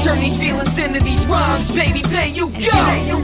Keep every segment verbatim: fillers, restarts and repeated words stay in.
turn these feelings into these rhymes. Baby, there you go.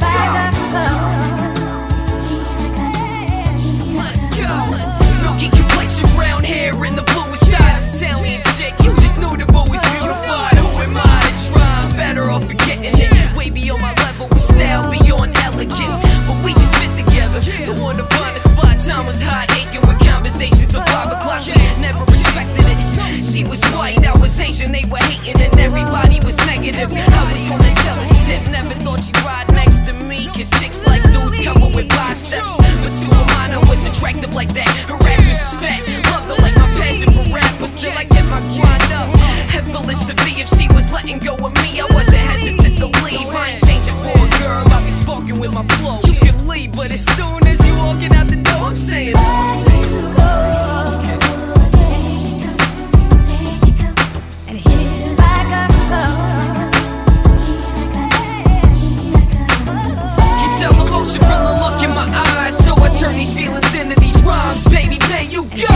Let's go. Milky complexion, brown hair, and the bluest eyes. Italian chick, you just knew the boy was beautified. Who am I to try? I'm better off forgetting it. Way beyond my level with style, beyond elegant. But we just fit together. Don't want to find a spot. Time was hot, aching with conversations of five o'clock. Never expected it. She was white, I was Asian. They were hating and everybody was negative. I was on the jealous tip. Never thought she'd ride next to me. Cause chicks like dudes covered with biceps. But to a mind I was attractive like that. Her ass was just fat. Loved her like my passion for rap. But still I kept my grind up. Effortless to be if she was letting go of me. I wasn't hesitant to leave. I ain't changing for a girl. I'll be sparking with my flow. You can leave, but as soon as you walking out the door, I'm saying from the look in my eyes, so I turn these feelings into these rhymes. Baby, there you go.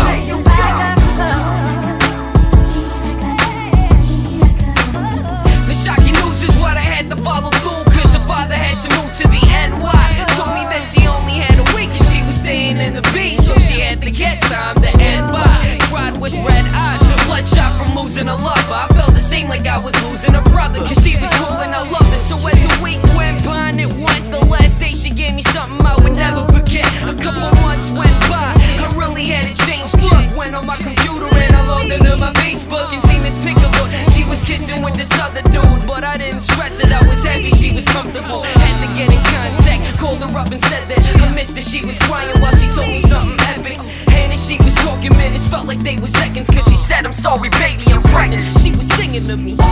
The shocking news is what I had to follow through, cause her father had to move to the N Y. Told me that she only had a week, cause she was staying in the B, so she had to get time to end by. Cried with red eyes, bloodshot from losing a lover. I felt the same like I was losing a brother, cause she was cool and I loved her. So as the week went by and it went, the last day she gave me something I would never forget. A couple months went by, I really had a changed look. Went on my computer and I logged into my Facebook and seen this pic of her. She was kissing with this other dude, but I didn't stress it, I was happy she was comfortable. Had to get in contact, called her up and said that I missed her. She was crying while she told me something epic. And as she was talking, minutes felt like they were seconds, cause she said, I'm sorry baby, I'm pregnant. She was singing to me.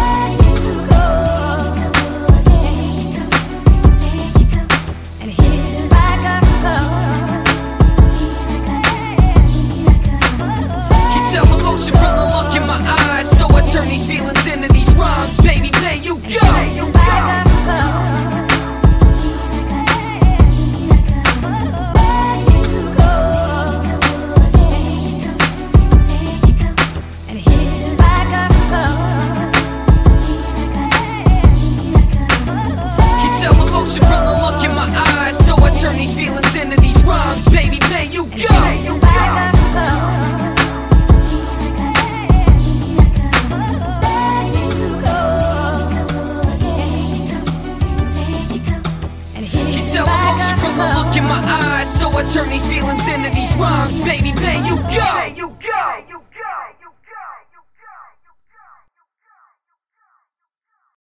From the look in my eyes, so I turn these feelings into these rhymes. Baby, there you go. Can tell emotion from the look in my eyes, so I turn these feelings into these rhymes. Baby, there you go. Tell emotion from the look in my eyes, so I turn these feelings into these rhymes. Baby, there you go.